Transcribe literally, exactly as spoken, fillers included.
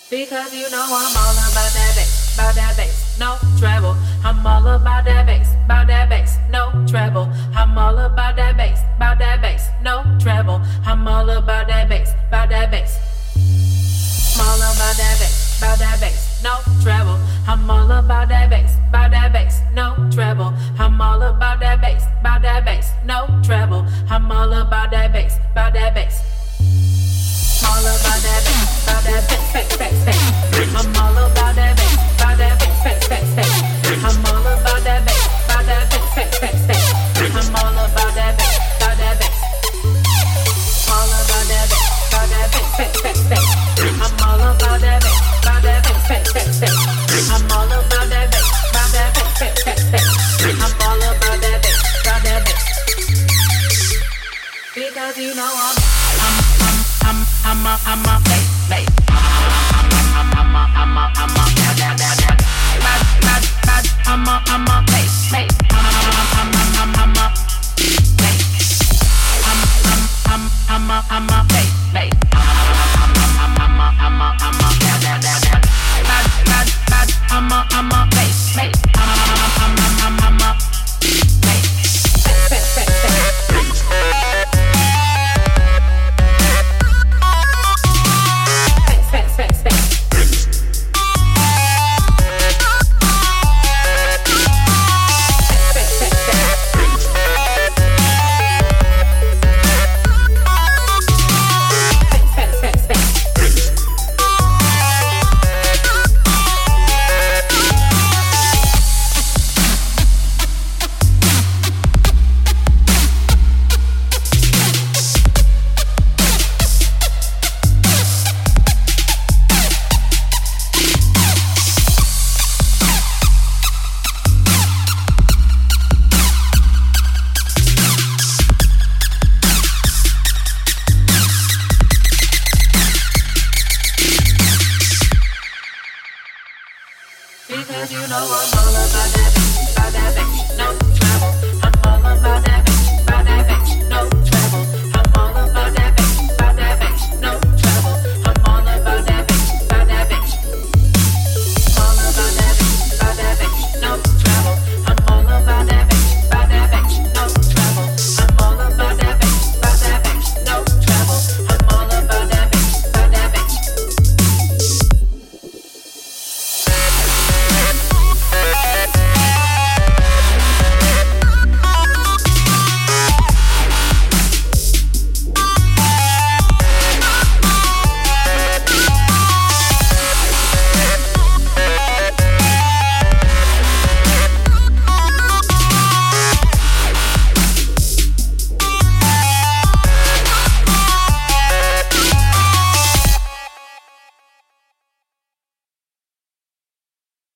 Because you know I'm all about that bass, about that bass, no treble. I'm all about that bass, about that bass, no treble. I'm all about that bass, about that bass, no treble. I'm all about that bass, about that bass. I'm all about that bass, about that bass, no treble. I'm all about that bass, about that bass, no treble. I'm all about that bass, about that bass, no treble. I'm all about that bass, about that bass. I'm all about that bass, about that bass, bass, bass, bass. I'm all about that bass, about that bass, bass, bass, bass. I'm all about that bass, about that bass, bass, bass, bass. I'm all about that bass, about that bass. All about that bass, about that bass, bass, bass, bass. I'm all about that bass, about that bass, bass, bass, bass. I'm all about that bass, about that bass, bass, bass, bass. I'm all about that bass, about that bass. Because you know I'm I'm I'm a I'm a bass bass. I'm a I'm a I'm a I'm a da da da da. Bad bad bad. I'm a I'm a bass bass. I'm a I'm a I'm a bass. I'm I'm I'm I'm a I'm a bass bass. I'm a I'm a I'm a I'm a da da da da. Bad bad bad. I'm a I'm a bass bass. I'm a I'm a I'm a bass bass bass bass. Because you know I'm all about that bass, about that bass, no trouble.